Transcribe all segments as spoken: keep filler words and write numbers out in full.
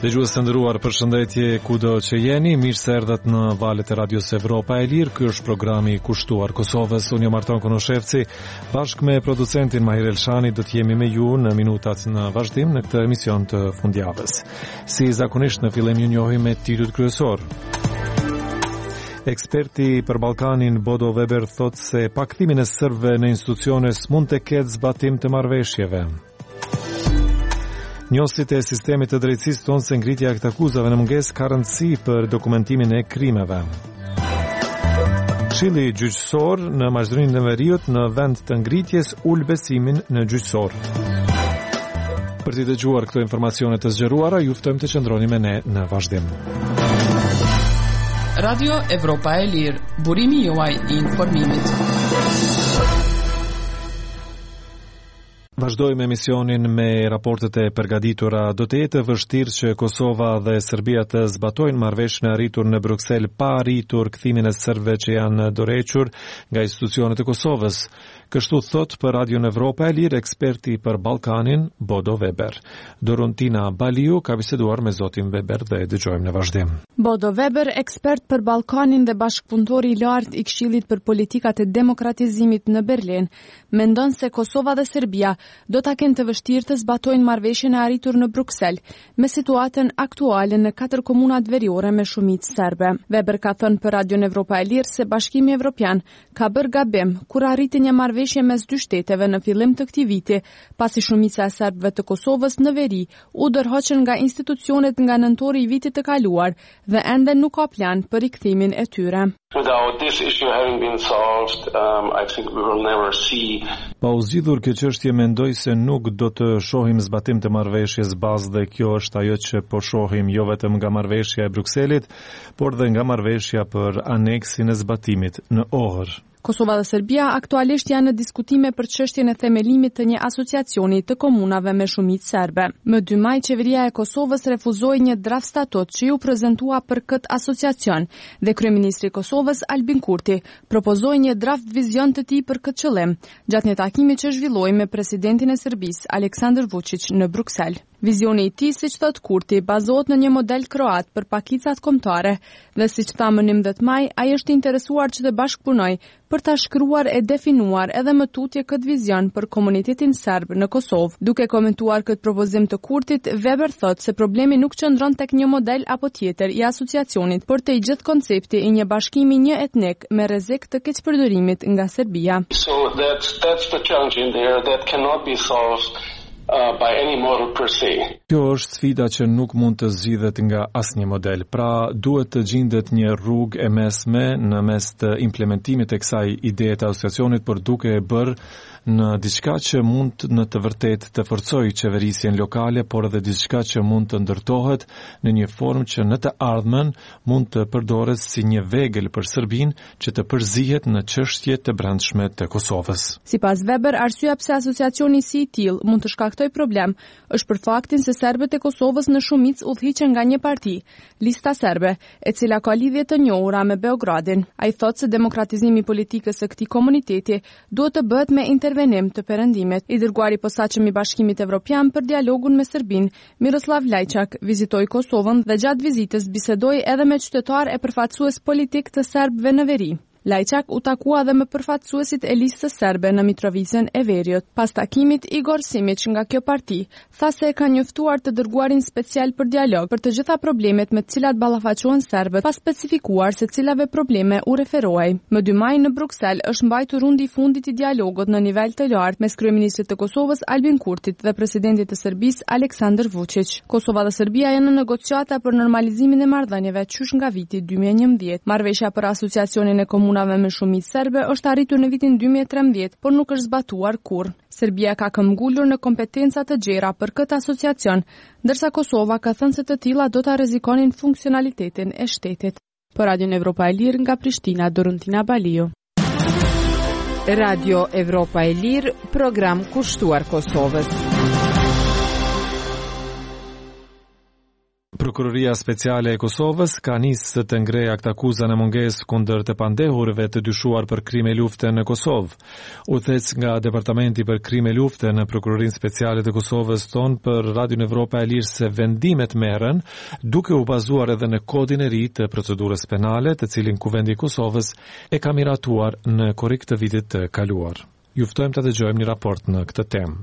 Dëgjues të nderuar, përshëndetje kudo që jeni, mirë se erdhët në valët e Radios Evropa e Lirë. Ky është programi i kushtuar Kosovës. Unë jam Arton Konoshevci, bashkë me producentin Mahir Elshani do të jemi me ju në minutat në vazhdim në këtë emision të fundjavës. Si zakonisht në fillim ju njohim me titujt kryesor. Eksperti për Ballkanin Bodo Weber thotë se pakthimin e serbëve në institucione s'mund të ketë zbatim të marrëveshjeve. Njohësit e sistemit të drejtësisë tonë se ngritja e këtyre akuzave në mungesë ka rëndësi për dokumentimin e krimeve. Këshilli gjyqësor në Maqedoninë e Veriut në vend të ngritjes ul besimin në gjyqësor. Për të dëgjuar këto informacione të zgjeruara, ju ftojmë të qëndroni me ne në vazhdim. Radio Evropa e Lirë, burimi juaj i informimit. Vazhdojmë emisionin me raportet e përgatitura. Do të jetë vështirë që Kosova dhe Serbia të zbatojnë marrëveshjen e arritur në Bruksel pa arritur kthimin e serbëve që janë dorëhequr nga institucionet e Kosovës. Kështu thot për Radio Evropa e Lirë eksperti për Ballkanin Bodo Weber. Dorontina Baliu ka biseduar me zotin Weber dhe dëgjojmë në vazhdim. Bodo Weber, ekspert për Ballkanin dhe bashkëpunëtori i lartë i Këshillit për politikat e demokratizimit në Berlin, mendon se Kosova dhe Serbia do ta kenë të vështirë të zbatojnë marrëveshjen e arritur në Bruksel me situatën aktuale në katër komunat veriore me shumicë serbe. Weber ka thënë për Radio Evropa e Lirë se Bashkimi Evropian ka bërë gabim kur arriti një marrëveshje mes dy shteteve në fillim të këtij viti, pasi shumica e serbëve të Kosovës në veri u dorëhoqën nga institucionet nga nëntori i vitit të kaluar dhe ende nuk ka plan për rikthimin e tyre. Without this issue having been solved, um, I think we will never see. Pa u zgjidhur kjo çështje, mendoj se nuk do të shohim zbatim të marrëveshjes bazë dhe kjo është ajo që po shohim jo vetëm nga marrëveshja e Brukselit, por dhe nga marrëveshja për aneksin e zbatimit në Ohër. Kosova dhe Serbia aktualisht janë në diskutime për çështjen e themelimit të një asociacioni të komunave me shumicë serbe. Më dy maj, qeveria e Kosovës refuzoi një draft statut që ju prezantua për këtë asociacion dhe kryeministri i Kosovës Albin Kurti propozoi një draft vizion të tij për këtë qëllim, gjatë një takimi që zhvilloi me presidentin e Serbisë Aleksandar Vučić në Bruksel. Vizioni i tij, siç thot Kurti, bazohet në një model kroat për pakicat kombëtare dhe siç tha më njëmbëdhjetë maj, ai është interesuar që të bashkëpunojë për ta shkruar e definuar edhe më tutje këtë vizion për komunitetin serb në Kosovë. Duke komentuar këtë propozim të Kurtit, Weber thot se problemi nuk qëndron tek një model apo tjetër i asociacionit, por te i gjithë koncepti i një bashkimi një etnik me rrezik të keqpërdorimit nga Serbia. So that's that's the challenge in there that cannot be solved Uh, by any model per se. Kjo është sfida që nuk mund të zgjidhet nga asnjë model. Pra, duhet të gjendet një rrugë e mesme në mes të implementimit të kësaj ideje të asociacionit, por duke e bërë në diçka që mund në të vërtet të forcojë qeverisjen lokale, por edhe diçka që mund të ndërtohet në një formë që në të ardhmen mund të përdoret si një vegël për Serbinë që të përzihet në çështje të brendshme të Kosovës. Sipas Weber, arsyeja pse asociacioni si i tillë mund të shkaktojë problem është për faktin se serbët e Kosovës në shumicë udhëhiqen nga një parti, Lista Serbe, e cila ka lidhje të njohura me Beogradin. Ai thotë se demokratizimi i politikës së këtij komuniteti duhet të bëhet me intervenim të perëndimit. I dërguari i posaçëm i Bashkimit Evropian për dialogun me Serbinë, Miroslav Lajçak, vizitoi Kosovën dhe gjatë vizitës bisedoi edhe me qytetarë e përfaqësues politik të serbëve në veri. Lajçak u takua dhe me përfaqësuesit e listës serbe në Mitrovicën e Veriut. Pas takimit, Igor Simić nga kjo parti tha se e ka njoftuar të dërguarin special për dialog për të gjitha problemet me të cilat ballafaqohen serbët, pa specifikuar se cilave probleme u referohej. Më dy maj në Bruksel është mbajtur rundi i fundit i dialogut në nivel të lartë mes kryeministrit të Kosovës Albin Kurtit dhe presidentit të Serbisë Aleksandar Vučić. Kosova dhe Serbia janë në negociata për normalizimin e marrëdhënieve qysh nga viti dy mijë e njëmbëdhjetë. Marrëveshja për asociacionin e komunave me shumicë serbe është arritur në vitin dy mijë e trembëdhjetë, por nuk është zbatuar kurrë. Serbia ka këmbgulur në kompetenca të gjera për këtë asociacion, ndërsa Kosova ka thënë se të tilla do ta rrezikonin funksionalitetin e shtetit. Për Radio Evropa e Lirë nga Prishtina, Dorontina Baliu. Radio Evropa e Lirë, program kushtuar Kosovës. Prokuroria Speciale e Kosovës ka nisë të ngrejë aktakuza në mungesë kundër të pandehurëve të dyshuar për krime lufte në Kosovë. Udhëhec nga Departamenti për krime lufte në Prokurorinë Speciale të Kosovës ton për Radion Evropa e Lirë se vendimet merren duke u bazuar edhe në kodin e ri të procedurës penale, të cilin Kuvendi i Kosovës e ka miratuar në korrik të vitit të kaluar. Ju ftojmë të dëgjojmë një raport në këtë temë.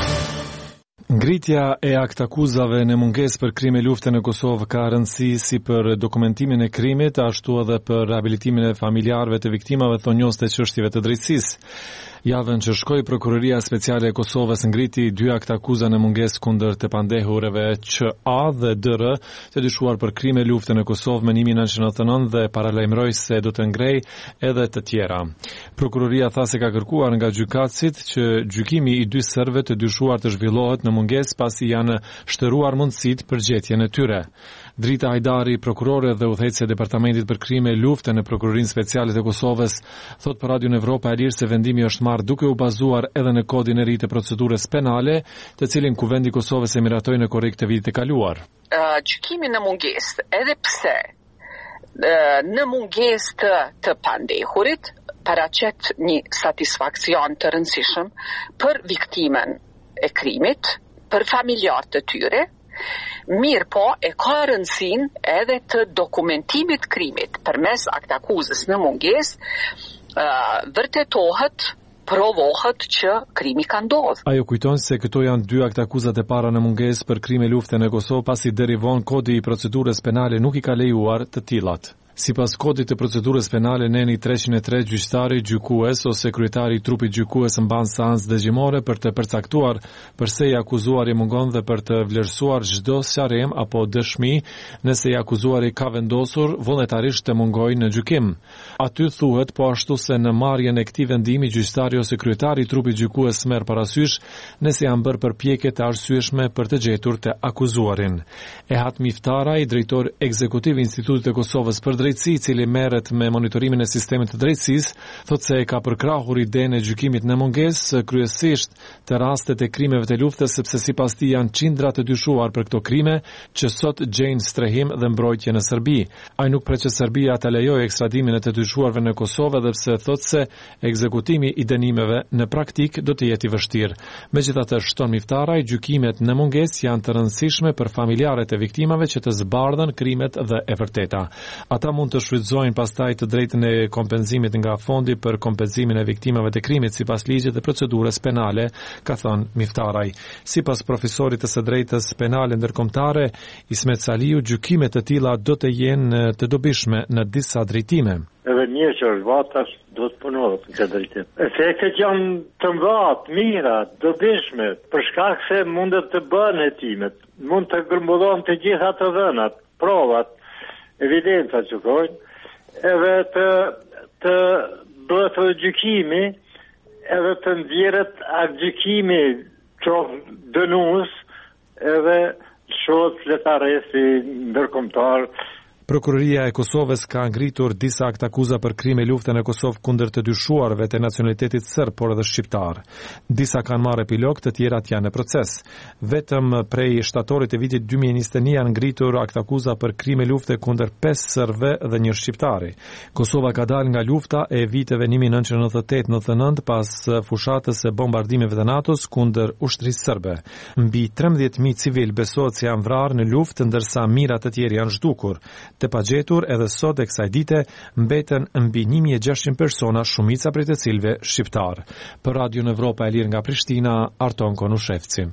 Ngritja e aktakuzave në mungesë për krime lufte në Kosovë ka rëndësi si për dokumentimin e krimit, ashtu edhe për rehabilitimin e familjarëve të viktimave thonjos të çështjeve të drejtësisë. Javën që shkoi, Prokuroria Speciale e Kosovës ngriti dy aktakuza në mungesë kundër të pandehurëve Q A dhe D R të dyshuar për krime lufte në Kosovë më një mijë nëntëqind e nëntëdhjetë e nëntë dhe paralajmëroi se do të ngrejë edhe të tjera. Prokuroria tha se ka kërkuar nga gjykatësit që gjykimi i dy sërve të dyshuar të zhvillohet në mungesë pasi janë shtëruar mundësitë për gjetjen e tyre. Drita Hajdari, prokurore dhe udhëheqëse e Departamentit për krime lufte në Prokurorinë Speciale të Kosovës, thot për Radion Evropa e Lirë se vendimi është marrë duke u bazuar edhe në kodin e ri të procedurës penale, të cilin Kuvendi i Kosovës e miratoi në korrik të vitit të kaluar. Uh, gjykimi në mungesë, edhe pse uh, në mungesë të, të pandehurit paraqet një satisfakcion të rëndësishëm për viktimen e krimit, për familjarët të tyre. Mirë po, e ka rëndësin edhe të dokumentimit krimit përmes aktakuzës në mungesë, uh, vërtetohet, provohet që krimi ka ndodhur. Ajo kujton se këto janë dy aktakuzat e para në mungesë për krime lufte në Kosovë, pasi deri vonë kodi i procedurës penale nuk i ka lejuar të tilllat. Sipas kodit të procedurës penale neni treqind e tre, gjyqtari gjykues ose kryetari i trupit gjykues mban seancë dëgjimore për të përcaktuar përse i akuzuari mungon dhe për të vlerësuar çdo sqarim apo dëshmi nëse i akuzuari ka vendosur vullnetarisht të mungojë në gjykim. Aty thuhet po ashtu se në marrjen e këtij vendimi gjyqtari ose kryetari i trupit gjykues merr parasysh nëse janë bërë përpjekje të arsyeshme për të gjetur të akuzuarin. Ehat Miftaraj, drejtor ekzekutiv i Institutit të Kosovës për drejtësi, i cili merret me monitorimin e sistemit të drejtësisë, thotë se e ka përkrahur idenë e gjykimit në mungesë, kryesisht të rastet e krimeve të luftës, sepse sipas tij janë qindra të dyshuar për këto krime që sot gjejnë strehim dhe mbrojtje në Serbi. Ai nuk pret që Serbia ta lejojë ekstradimin e të dyshuarve në Kosovë, edhe pse thotë se ekzekutimi i dënimeve në praktik do të jetë i vështirë. Megjithatë, shton Miftaraj, gjykimet në mungesë janë të rëndësishme për familjarët e viktimave që të zbardhen krimet dhe e vërteta. Ata mund të shfrytëzojnë pastaj të drejtën e kompenzimit nga fondi për kompenzimin e viktimave të krimit sipas ligjit dhe procedurës penale, ka thënë Miftaraj. Sipas profesorit të së drejtës penale ndërkombëtare Ismet Saliu, gjykimet të tilla do të jenë të dobishme në disa drejtime. Edhe mirë që është vatash, do të punohet në këtë drejtim. Efektet janë të mëdha, të mira, dobishme, për shkak se mundet të bëhen hetimet, mund të grumbullojnë të gjitha të dhënat, provat, evidenca që kojnë, edhe të, të bëhet gjykimi, edhe të ndjerët atë gjykimi që dënues, edhe shohet fletaresi ndërkombëtar. Prokuroria e Kosovës ka ngritur disa aktakuza për krime lufte në Kosovë kundër të dyshuarve të nacionalitetit serb, por edhe shqiptar. Disa kanë marrë epilog, të tjerat janë në proces. Vetëm prej shtatorit të vitit dy mijë e njëzet e një janë ngritur aktakuza për krime lufte kundër pesë serbëve dhe një shqiptari. Kosova ka dalë nga lufta e viteve një mijë nëntëqind e nëntëdhjetë e tetë nëntëdhjetë e nëntë pas fushatës së bombardimeve të NATO-s kundër ushtrisë serbe. Mbi trembëdhjetë mijë civil besohet se janë vrarë në luftë, ndërsa mijëra të tjerë janë zhdukur. Të pagjetur edhe sot e kësaj dite mbeten mbi një mijë e gjashtëqind persona, shumica prej të cilëve shqiptar. Për Radion Evropa e Lirë nga Prishtina, Arton Konushevci.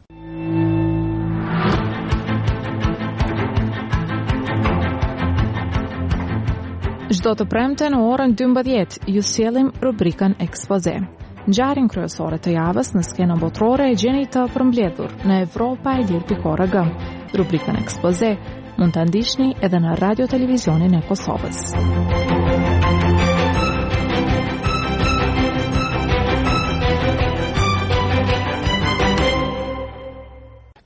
Çdo të premte në orën dymbëdhjetë ju sjellim rubrikën Ekspoze. Ngjarjen kryesore të javës në skenën botërore e gjeni të përmbledhur në Evropa e Lirë pikë org. Rubrikën Ekspoze mund të ndiqni edhe në radio televizionin e Kosovës.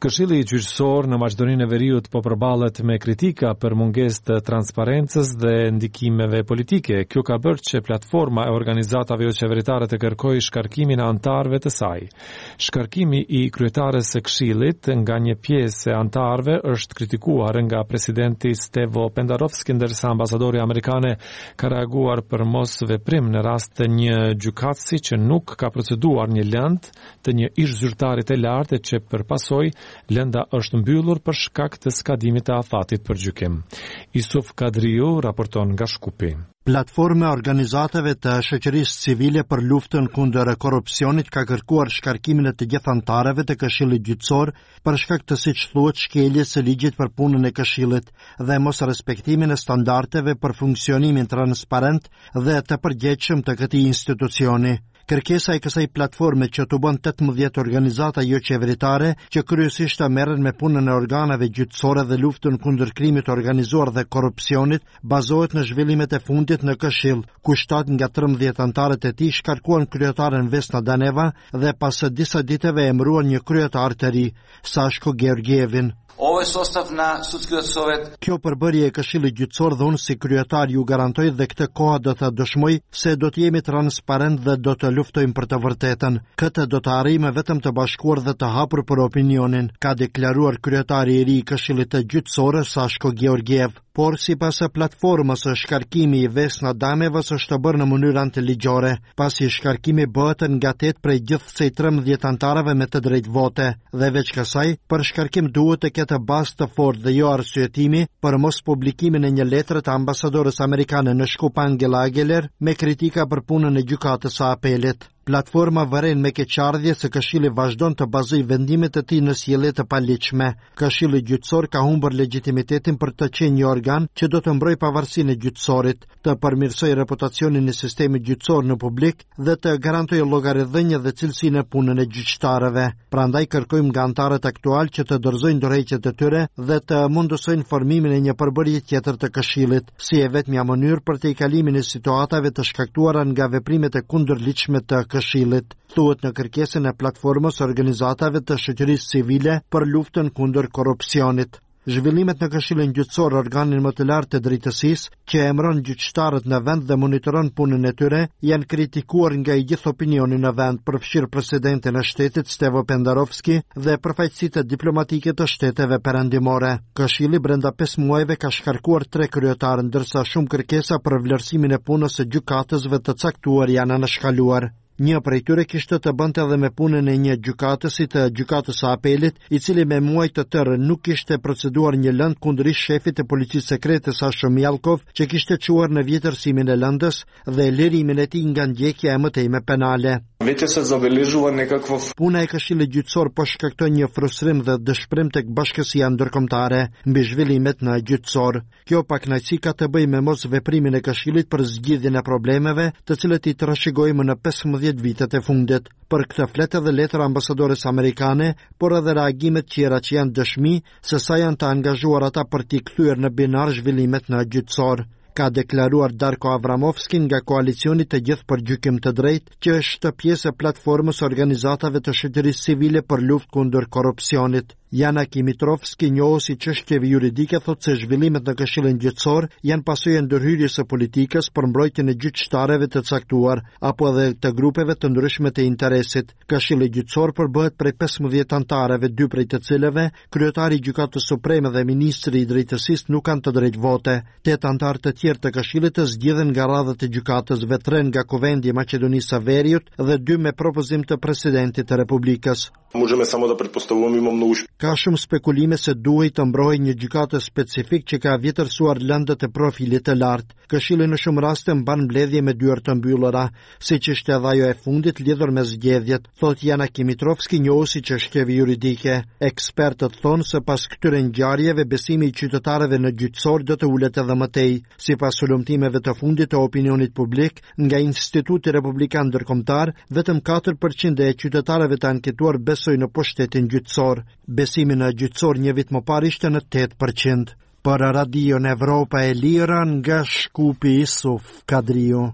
Këshilli gjyqësor në Maqedoninë e Veriut po përballet me kritika për mungesë të transparencës dhe ndikimeve politike. Kjo ka bërë që platforma e organizatave jo qeveritare të kërkojë shkarkimin e anëtarëve të saj. Shkarkimi i kryetares së Këshillit nga një pjesë e anëtarëve është kritikuar nga presidenti Stevo Pendarovski, ndërsa ambasadori amerikane ka reaguar për mos veprim në rast të një gjykatësi që nuk ka proceduar një lëndë të një ish zyrtarit të lartë që përpasoi lënda është mbyllur për shkak të skadimit të afatit për gjykim. Isuf Kadriu raporton nga Shkupi. Platforma e organizatave të shoqërisë civile për luftën kundër korrupsionit ka kërkuar shkarkimin e të gjithë anëtarëve të Këshillit Gjyqësor për shkak të, siç thuhet, shkeljes së ligjit për punën e Këshillit dhe mos respektimin e standardeve për funksionimin transparent dhe të përgjegjshëm të këtij institucioni. Kërkesa e kësaj platforme që të bën tetëmbëdhjetë organizata jo qeveritare që kryesisht merren me punën e organeve gjyqësore dhe luftën kundër krimit organizuar dhe korrupsionit bazohet në zhvillimet e fundit në Këshill, ku shtat nga trembëdhjetë anëtarët e tij shkarkuan kryetaren Vesna Daneva dhe pas disa ditëve emëruan një kryetar të ri, Sashko Georgievin. Ovaj sostav na sudskoj sovet. Kjo përbërje e Këshillit Gjyqësor dhe unë si kryetar ju garantoj dhe këtë koha do të dëshmoj se do të jemi transparent dhe do të luftojmë për të vërtetën. Këtë do të arrijmë vetëm të bashkuar dhe të hapur për opinionin, ka deklaruar kryetari i ri i Këshillit të Gjyqësor Sashko Georgiev. Por sipas së platformës, shkarkimi i Vesna Damevës është bërë në mënyrë antiligjore, pasi shkarkimi bëhet nga tetë prej gjithsej trembëdhjetë anëtarëve me të drejtë vote, dhe veç kësaj, për shkarkim duhet të ketë bazë të fortë dhe jo arsyetimi për mos publikimin e një letre të ambasadorës amerikane në Shkup Angela Ageler me kritika për punën e gjykatës së apelit. Platforma vëren me keqardhje se Këshilli vazhdon të bazojë vendimet e tij në sjellje të paligjshme. Këshilli Gjyqësor ka humbur legitimitetin për të qenë një organ që do të mbrojë pavarësinë e gjyqësorit, të përmirësojë reputacionin e sistemit gjyqësor në publik dhe të garantojë llogaridhënie dhe cilësinë e punën e gjyqtarëve. Prandaj kërkojmë nga anëtarët aktual që të dorëzojnë dorëheqjet e tyre dhe të mundësojnë formimin e një përbërje tjetër të Këshillit, si e vetmja mënyrë për të kalimin e situatave të shkaktuara nga veprimet e kundërligjshme të Këshillit, thuhet në kërkesën e platformës organizatave të shoqërisë civile për luftën kundër korrupsionit. Zhvillimet në Këshillin Gjyqësor, organin më të lartë të drejtësisë, që emëron gjyqtarët në vend dhe monitoron punën e tyre, janë kritikuar nga i gjithë opinioni në vend, përfshirë presidentin e shtetit Stevo Pendarovski dhe përfaqësitë diplomatike të shteteve perëndimore. Këshilli brenda pesë muajve ka shkarkuar tre kryetarë, ndërsa shumë kërkesa për vlerësimin e punës së gjykatësve të caktuar janë anashkaluar. Një prej tyre kishte të bënte edhe me punën e një gjykatësi të gjykatës së apelit, i cili me muaj të tërë nuk kishte proceduar një lëndë kundër shefit të policisë sekrete Sasho Mjalkov, që kishte çuar në vjetërsimin e lëndës dhe lirimin e tij nga ndjekja e mëtejme penale. Vetë se zabeležuva nekakvo. Puna e Këshillit Gjyqësor po shkakton një frustrim dhe dëshpërim tek bashkësia ndërkombëtare mbi zhvillimet në gjyqësor. Kjo pakënaqësi ka të bëjë me mos veprimin e Këshillit për zgjidhjen e problemeve, të cilët i trashëgojmë në pesëmbëdhjetë vitet e fundit. Për këtë flet edhe letra ambasadores amerikane, por edhe reagimet tjera që janë dëshmi se sa janë të angazhuar ata për t'i kthyer në binar zhvillimet në gjyqësor, ka deklaruar Darko Avramovski nga koalicioni të gjithë për gjykim të drejtë, që është pjesë e platformës organizatave të shoqërisë civile për luftë kundër korrupsionit. Jana Kimitrovski, njohësi çështjeve juridike, thotë se zhvillimet në Këshillin Gjyqësor janë pasojë e ndërhyrjes së politikës për mbrojtjen e gjyqtarëve të caktuar apo edhe të grupeve të ndryshme të interesit. Këshilli Gjyqësor përbëhet prej pesëmbëdhjetë anëtarëve, dy prej të cilëve, kryetari i Gjykatës Supreme dhe ministri i drejtësisë, nuk kanë të drejtë vote. Tetë anëtarë të tjerë të Këshillit zgjidhen nga radhët e gjykatësve, tre nga Kuvendi i Maqedonisë së Veriut dhe dy me propozim të presidentit të Republikës. Можеме само да предпоставуваме има много. Ka shumë spekulime se duhet të mbrojë një gjykatë specifik që ka vjetërsuar lëndët e profilit të lartë. Këshilli në shumë raste mban mbledhje me dyert të mbyllura, siç ishte edhe ajo e fundit lidhur me zgjedhjet, thotë Jana Kimitrovski, njohuesi çështjeve juridike. Ekspertët thonë se pas këtyre ngjarjeve besimi i qytetarëve në gjyqësor do të ulet edhe më tej. Sipas sulumtimeve të fundit të opinionit publik nga Instituti Republikan Ndërkombëtar, vetëm katër përqind e qytetarëve të anketuar besojnë në pushtetin gjyqësor. Besimi në gjyqësor një vit më parë ishte në tetë përqind. Për Radion Evropa e Lira nga Shkupi, Isuf Kadriu.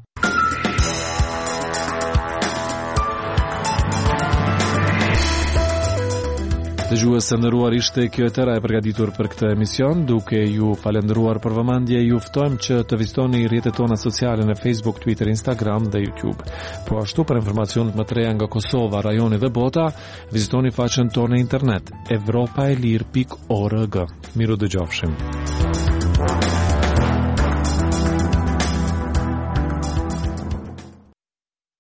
Dëgjues së nderuar, ishte kjo e tëra e përgatitur për këtë emision. Duke ju falendëruar për vëmendje, ju ftojmë që të vizitoni rrjetet tona sociale në Facebook, Twitter, Instagram dhe YouTube. Po ashtu, për informacionet më të reja nga Kosova, rajoni dhe bota, vizitoni faqen tonë në internet evropaelir pikë org. Miru dëgjofshim.